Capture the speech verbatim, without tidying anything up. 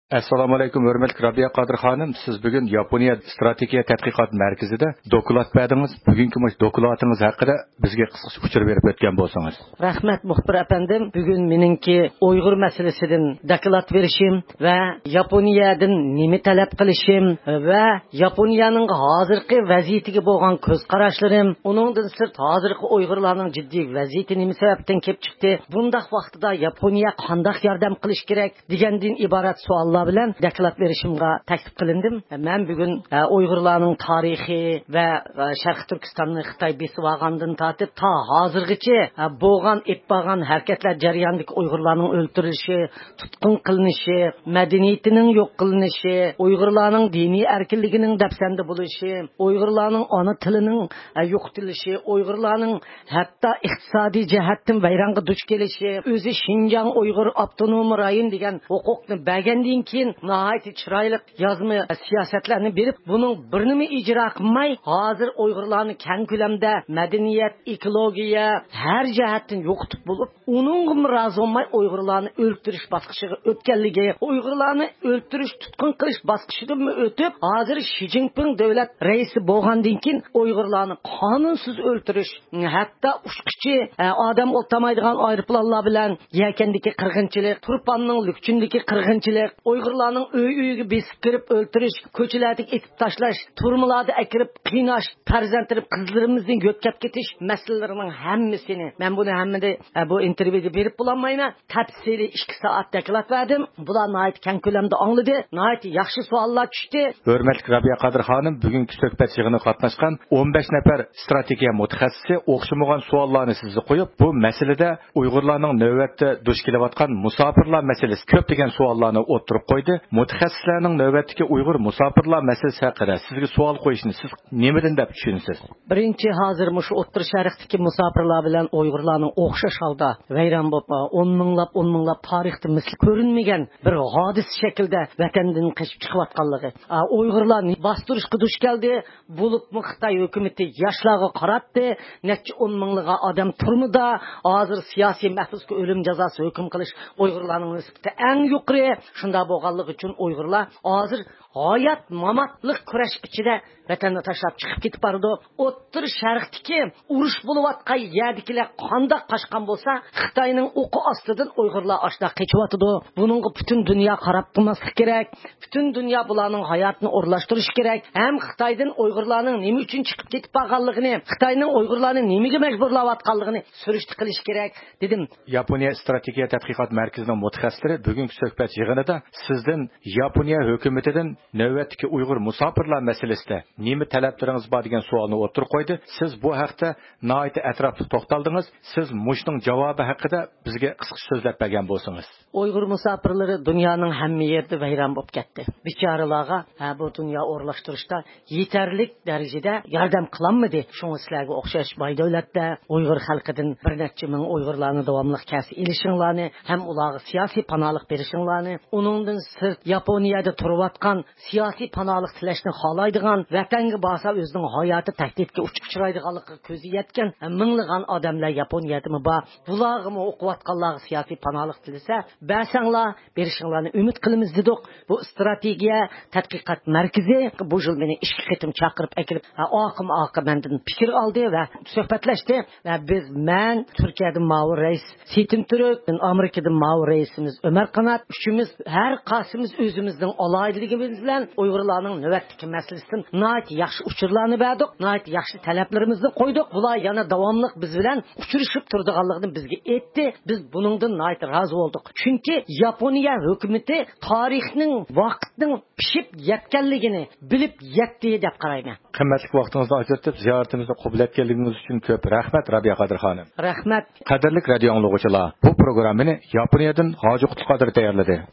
Assalomu alaykum, hurmatli Rabiya Qodir xonim. Siz bugun Yaponiya strategiya tadqiqot markazida doklad berdingiz. Bugungi mush dokladingiz haqida bizga qisqacha uchur berib o'tgan bo'lsangiz. Rahmat muxbir apandim. Bugun meningki Uyg'ur masalasidan doklad berishim va Yaponiyadan nima talab qilishim va Yaponiyaning hozirgi vaziyatiga bo'lgan ko'z qarashlarim, uningdan sirt hozirgi Uyg'urlarning jiddiy vaziyati nima sababdan kelib chiqdi? Bundaq vaqtida Yaponiya qanday yordam qilish kerak degandan iborat savollar bilan doklad berishimga taklif qilindim. Men bugun Uyg'urlarning tarixi va Sharq Turkistonni Xitoy besib olgandan tortib ta hozirgacha bo'lgan etpagan harakatlar jarayonidagi Uyg'urlarning o'ldirilishi, tutqun qilinishi, madaniyatining yo'q qilinishi, Uyg'urlarning diniy erkinligining dafsanda bo'lishi, Uyg'urlarning ona tilining yo'qotilishi, Uyg'urlarning hatto iqtisodiy jihatdan vayronga duch kelishi, o'zi Xinjiang Uyg'ur avtonom rayon degan huquqni bergandan keyin nihoyat chiroyli yozma siyosatlarni berib, buning birini ijro qilmay, hozir Uyg'urlarni keng ko'lamda madaniyat, ekologiya har jihatdan yo'qotib bo'lib, uning rozi bo'lmay Uyg'urlarni o'ldirish bosqichiga o'tganligi, Uyg'urlarni o'ldirish, tutqun qilish bosqichidan o'tib, hozir Xi Jinping davlat raisi bo'lgandan keyin Uyg'urlarni qonunsiz o'ldirish, hatto ushqichi odam o'ltamaydigan aeroplanlar bilan yakandagi qirg'inchilik, Turpanning lukchindagi qirg'inchilik, Uyg'urlarning uy-uyiga besib kirib o'ldirish, ko'chalarda etib tashlash, turmalarda akirib qiynash, farzandlarib qizlarimizning yo'tkab ketish masalalarining hammasini men buni hammada bu intervyuda berib bo'lmayman. Tafsili ikki soat doklad berdim. Bular nihoyat keng ko'lamda angladi. Nihoyat yaxshi savollar tushdi. Hurmatli Rabiya Qodir xonim, bugungi suhbat yig'inida qatnashgan o'n besh nafar strategiya mutaxassisi o'xshamagan savollarni sizga qo'yib, bu masalada Uyg'urlarning navbatda duch kelayotgan musofirlar masalasi ko'p degan savollarni o'tirib qo'ydi. Mutaxassislarning navbatdagi Uyg'ur musofirlar masalasi haqida sizga savol qo'yishni siz nimadan deb tushunasiz? Birinchi, hozir mush o'ttir sharqdagi musofirlar bilan Uyg'urlarning o'xshash holda vayron bo'lib, o'n minglab o'n minglab tarixda misli ko'rinmagan bir hodisa shaklda vatandan qochib chiqayotganligi. Uyg'urlarni bostirishga duch keldi, bo'lib Xitoy hukumatı yoshlarga qaratdi, necha o'n minglab odam turmida, hozir siyosiy mahbusga o'lim jazosi hukm qilish Uyg'urlarning nisbati eng yuqori. Shunda bo'lganligi uchun Uyg'urlar hozir hayot mamatlik kurash ichida vatanni tashlab chiqib ketib bordi. O'ttir sharqdagi urush bo'layotgan yerdagilar qanday qochgan bo'lsa, Xitoyning o'qi ostidan Uyg'urlar ashda qechiyotdi. Buningga butun dunyo qarab turmaslik kerak. Butun dunyo bularning hayotini o'rlashtirish kerak. Ham Xitoydan Uyg'urlarning nima uchun chiqib ketib qolganligini, Xitoyning Uyg'urlarni nimaga majburlayotganligini surishti qilish kerak dedim. Yaponiya strategiya tadqiqot markazining mutaxassislari bugungi suhbat yig'inida sizdan Yaponiya hukumatidan navbatdagi Uyg'ur musofirlar masalasida nima talablaringiz bor degan savolni o'tirib qo'ydi. Siz bu haqda nihoyat atrofli to'xtaldingiz. Siz mushning javobi haqida bizga qisqa so'zlab bergan bo'lsangiz. Uyg'ur musofirlari dunyoning hamma yerida vayron bo'lib ketdi. Bichoralarga bu dunyo o'rlashtirishda yetarli darajada yordam qilinmadi. Shunga sizlarga o'xshash boy davlatda Uyg'ur xalqidan bir necha ming Uyg'urlarni davomli kasi ilishinglarni, ham ularga siyosiy panolik berishinglarni, uningdan sirt Yaponiyada turayotgan siyosiy panolik tilashni xohlaydigan, vatanga borsa o'zining hayoti tahdidga uchraydiganligi ko'zi yetgan minglagan odamlar Yaponiyadami bor. Bularga o'qiyotganlarga siyosiy panolik tilasa, basanglar berishinglarni umid qilamiz dedik. Bu strategiya tadqiqot markazi bu yil meni ikki qatim chaqirib akilib, oqim oqim mendan fikr oldi va suhbatlashdi va biz men Turkiyadan Ma'mur rais Setim Turk, Amerikadan Ma'mur raisimiz Ömer Qanat, üçümüz her qasimiz o'zimizning alaydiligimiz bilan Uyg'urlarning navbatdagi masalasidan nihoyat yaxshi uchurlarni berdik, nihoyat yaxshi talablarimizni qo'ydik. Bular yana davomli biz bilan uchrashib turganligini bizga aytdi. Biz buningdan nihoyat rozi bo'ldik. Chunki Yaponiya hukumati tarixning, vaqtning pishib yetganligini bilib yetdi deb qarayman. Qimmatli vaqtingizni ajratib ziyoratimizni qabul etganligingiz uchun ko'p rahmat Rabiya Qodir xonim. Rahmat. Qadrli radio anglovchilar, bu programmani Yaponiyadan Hoji Qutqodir tayyorladi.